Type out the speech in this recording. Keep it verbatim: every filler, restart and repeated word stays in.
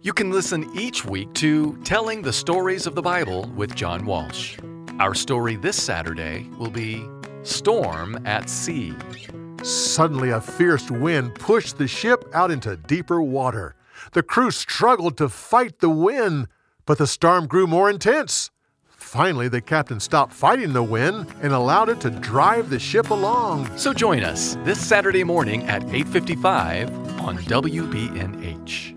You can listen each week to Telling the Stories of the Bible with John Walsh. Our story this Saturday will be Storm at Sea. Suddenly, a fierce wind pushed the ship out into deeper water. The crew struggled to fight the wind, but the storm grew more intense. Finally, the captain stopped fighting the wind and allowed it to drive the ship along. So join us this Saturday morning at eight fifty-five on W B N H.